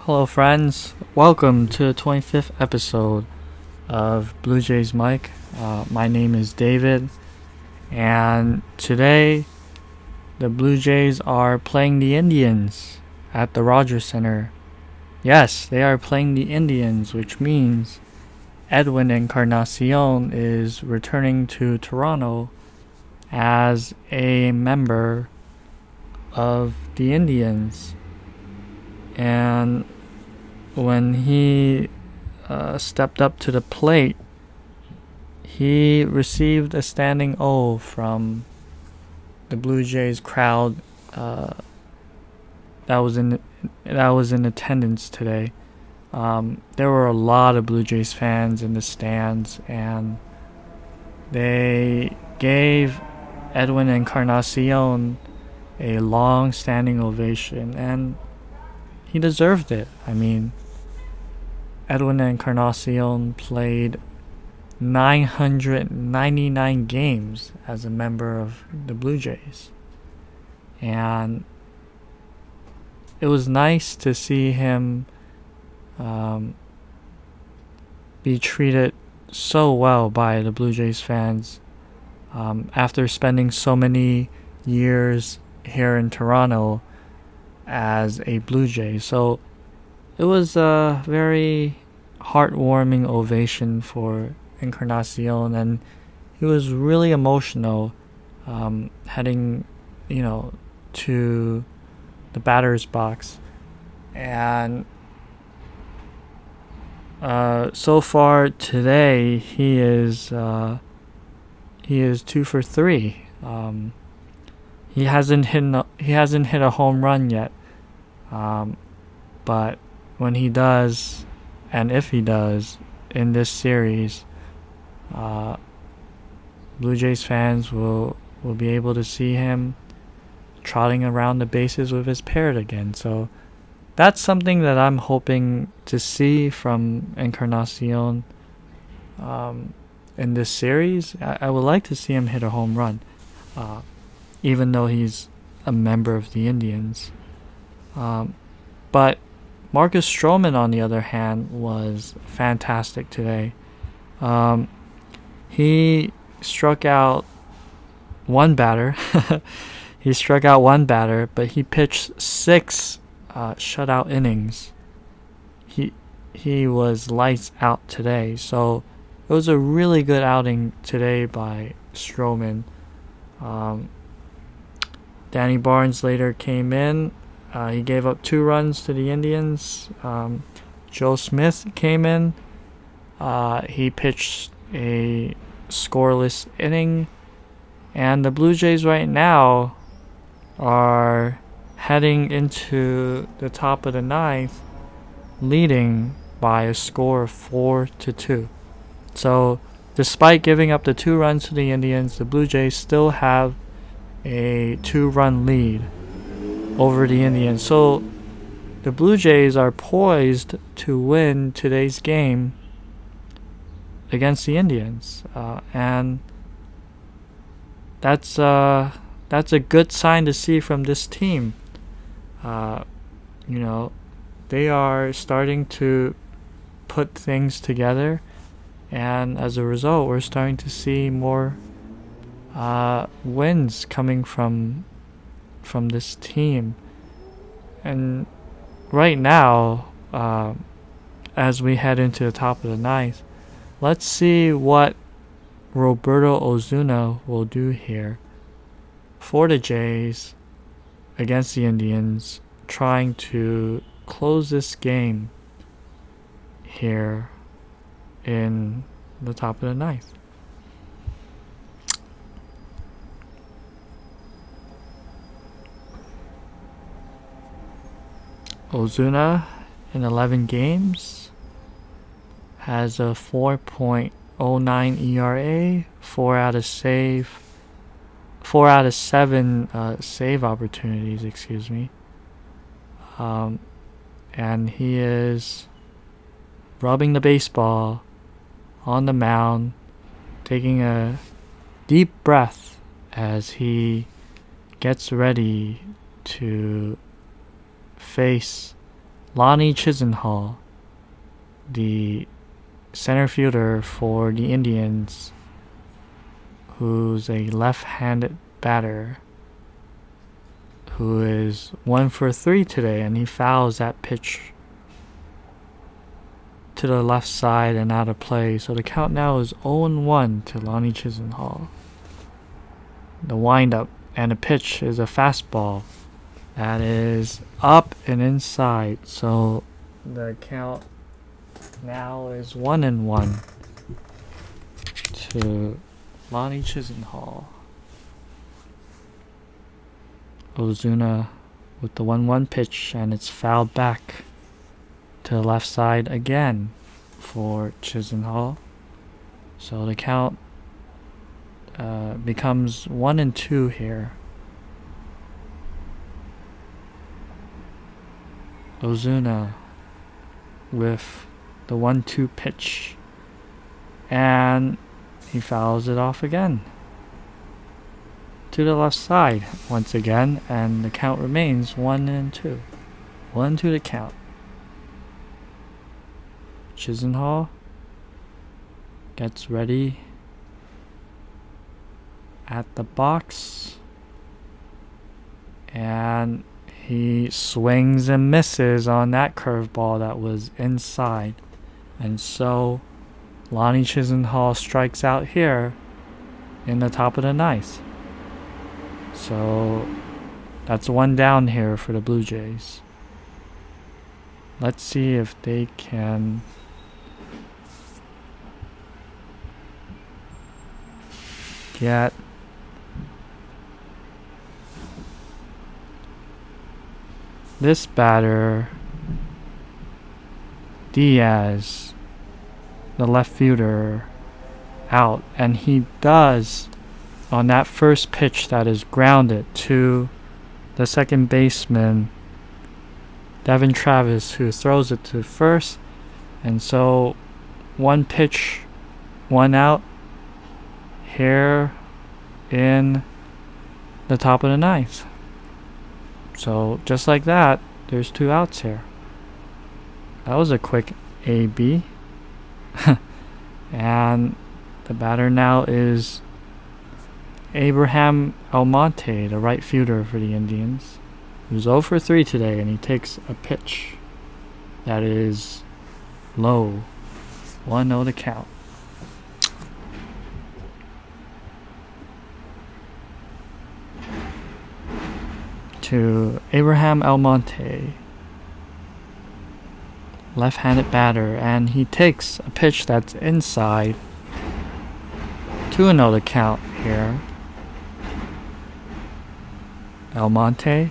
Hello, friends. Welcome to the 25th episode of Blue Jays Mike. My name is David, and today the Blue Jays are playing the Indians at the Rogers Center. Yes, they are playing the Indians, which means Edwin Encarnacion is returning to Toronto as a member of the Indians. And when he stepped up to the plate, he received a standing O from the Blue Jays crowd that was in attendance today. There were a lot of Blue Jays fans in the stands, and they gave Edwin Encarnacion a long standing ovation, and he deserved it. I mean, Edwin Encarnacion played 999 games as a member of the Blue Jays. And it was nice to see him be treated so well by the Blue Jays fans after spending so many years here in Toronto as a Blue Jay. So it was a very heartwarming ovation for Encarnacion, and he was really emotional heading to the batter's box. And so far today he is 2 for 3. He hasn't hit a home run yet, but when he does, and if he does in this series, Blue Jays fans will be able to see him trotting around the bases with his parrot again. So that's something that I'm hoping to see from Encarnacion in this series. I would like to see him hit a home run, even though he's a member of the Indians. But Marcus Stroman, on the other hand, was fantastic today. He struck out one batter. But he pitched 6 shutout innings. He was lights out today. So it was a really good outing today by Stroman. Danny Barnes later came in. He gave up 2 runs to the Indians. Joe Smith came in. He pitched a scoreless inning. And the Blue Jays right now are heading into the top of the 9th, leading by a score of 4-2. So despite giving up the 2 runs to the Indians, the Blue Jays still have a 2-run lead over the Indians. So the Blue Jays are poised to win today's game against the Indians, and that's a good sign to see from this team. They are starting to put things together, and as a result, we're starting to see more wins coming from this team. And right now, as we head into the top of the 9th, let's see what Roberto Osuna will do here for the Jays against the Indians, trying to close this game here in the top of the 9th. Ozuna, in 11 games, has a 4.09 ERA, 4 out of 7 save opportunities, and he is rubbing the baseball on the mound, taking a deep breath as he gets ready to face Lonnie Chisenhall, the center fielder for the Indians, who's a left-handed batter, who is 1 for 3 today, and he fouls that pitch to the left side and out of play. So the count now is 0-1 to Lonnie Chisenhall. The windup and the pitch is a fastball that is up and inside. So the count now is 1-1 to Lonnie Chisenhall. Ozuna with the 1-1 pitch, and it's fouled back to the left side again for Chisenhall. So the count becomes 1-2 here. Ozuna with the 1-2 pitch, and he fouls it off again to the left side once again, and the count remains 1-2. 1-2 to count. Chisenhall gets ready at the box, and he swings and misses on that curveball that was inside. And so Lonnie Chisenhall strikes out here in the top of the ninth. So that's 1 down here for the Blue Jays. Let's see if they can get this batter, Diaz, the left fielder, out. And he does on that first pitch that is grounded to the second baseman, Devin Travis, who throws it to first. And so 1 pitch, 1 out here in the top of the ninth. So just like that, there's 2 outs here. That was a quick AB. And the batter now is Abraham Almonte, the right fielder for the Indians, who's 0 for 3 today, and he takes a pitch that is low. 1-0 to count. To Abraham Almonte, left-handed batter, and he takes a pitch that's inside. 2-0 to count here. Almonte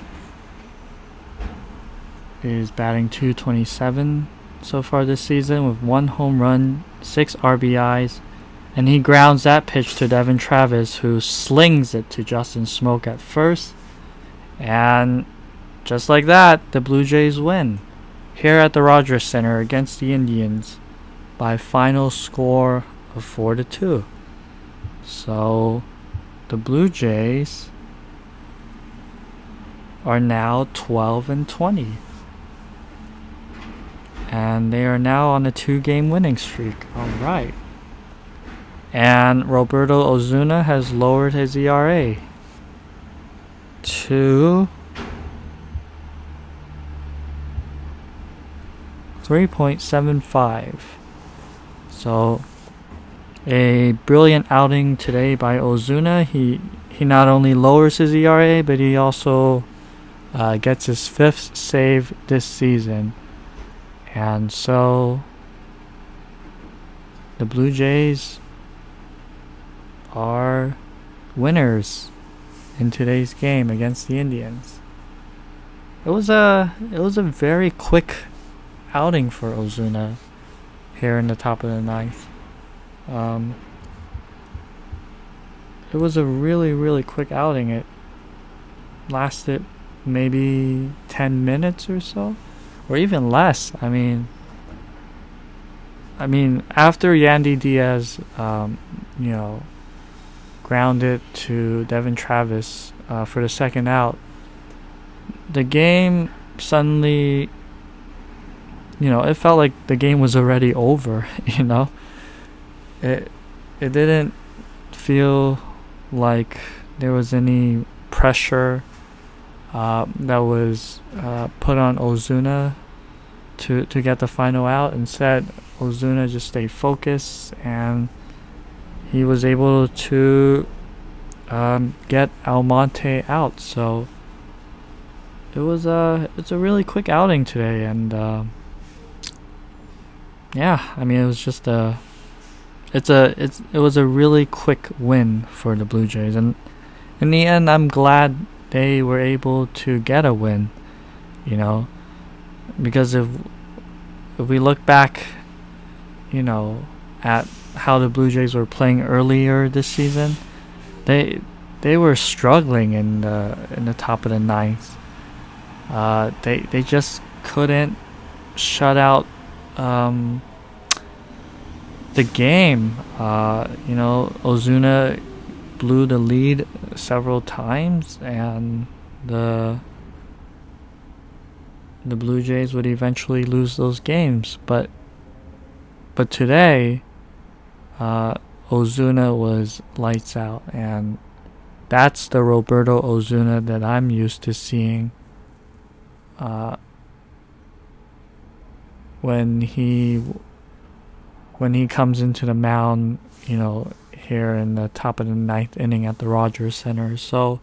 is batting .227 so far this season with 1 home run, 6 RBIs, and he grounds that pitch to Devin Travis, who slings it to Justin Smoak at first. And just like that, the Blue Jays win here at the Rogers Center against the Indians by final score of 4-2. So the Blue Jays are now 12-20, and they are now on a 2-game winning streak. All right. And Roberto Ozuna has lowered his ERA to 3.75. So a brilliant outing today by Ozuna. He not only lowers his ERA, but he also gets his 5th save this season. And so the Blue Jays are winners in today's game against the Indians. It was a very quick outing for Ozuna here in the top of the ninth. It was a really, really quick outing. It lasted maybe 10 minutes or so, or even less. I mean, after Yandy Diaz, grounded to Devin Travis for the second out, the game suddenly it felt like the game was already over. It it didn't feel like there was any pressure that was put on Ozuna to get the final out. Instead, Ozuna just stayed focused, and he was able to get Almonte out. So it's a really quick outing today, and yeah, I mean, it was just it was a really quick win for the Blue Jays, and in the end, I'm glad they were able to get a win. Because if we look back, at how the Blue Jays were playing earlier this season, they were struggling in the top of the ninth. They just couldn't shut out the game. Ozuna blew the lead several times, and the Blue Jays would eventually lose those games. But today, Ozuna was lights out, and that's the Roberto Ozuna that I'm used to seeing when he comes into the mound, here in the top of the ninth inning at the Rogers Center. So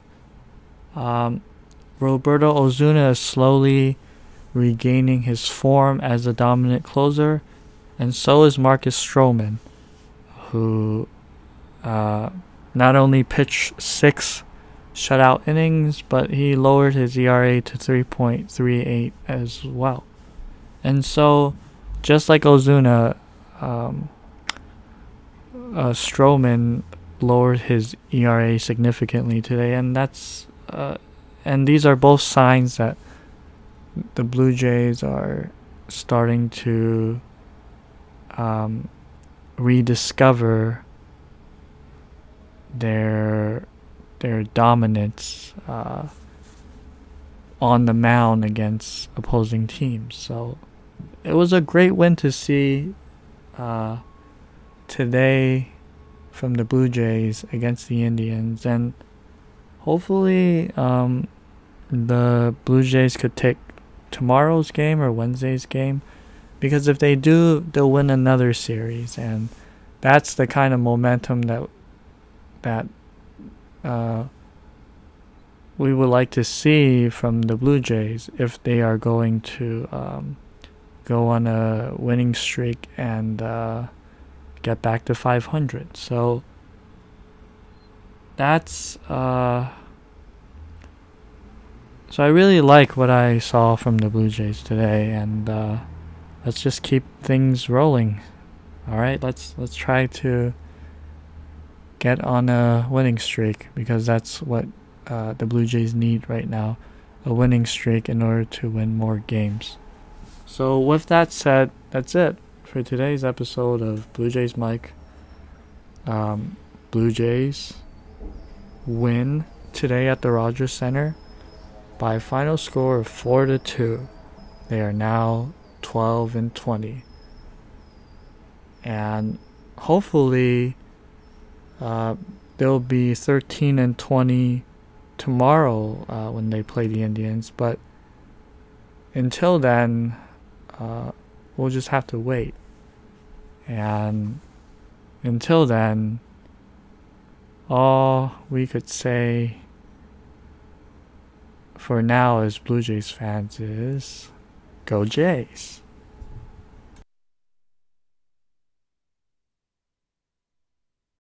Roberto Ozuna is slowly regaining his form as a dominant closer, and so is Marcus Stroman, who not only pitched 6 shutout innings, but he lowered his ERA to 3.38 as well. And so, just like Ozuna, Stroman lowered his ERA significantly today, and and these are both signs that the Blue Jays are starting to rediscover their dominance on the mound against opposing teams. So it was a great win to see today from the Blue Jays against the Indians, and hopefully the Blue Jays could take tomorrow's game or Wednesday's game, because if they do, they'll win another series, and that's the kind of momentum that we would like to see from the Blue Jays if they are going to go on a winning streak and get back to 500. So that's so I really like what I saw from the Blue Jays today, and let's just keep things rolling. All right, let's try to get on a winning streak, because that's what the Blue Jays need right now, a winning streak in order to win more games. So with that said, that's it for today's episode of Blue Jays Mike. Blue Jays win today at the Rogers Center by a final score of 4-2. They are now 12-20, and hopefully they'll be 13-20 tomorrow when they play the Indians. But until then, we'll just have to wait. And until then, all we could say for now as Blue Jays fans is, go Jays.